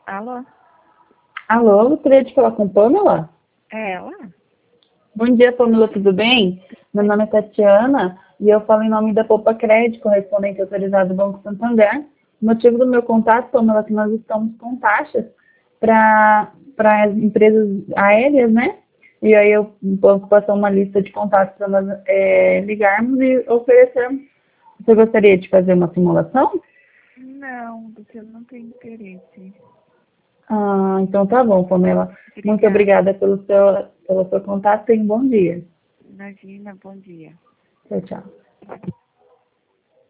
Alô? Alô, eu gostaria de falar com Pamela? É ela? Bom dia, Pamela, tudo bem? Meu nome é Tatiana e eu falo em nome da Poupa Crédito, correspondente autorizado do Banco Santander. O motivo do meu contato, Pamela, é que nós estamos com taxas para as empresas aéreas, né? E aí o banco passou uma lista de contatos para nós ligarmos e oferecermos. Você gostaria de fazer uma simulação? Não, porque eu não tenho interesse. Ah, então tá bom, Pamela. Muito Obrigada. obrigada pelo seu contato e um bom dia. Imagina, bom dia. Tchau, tchau.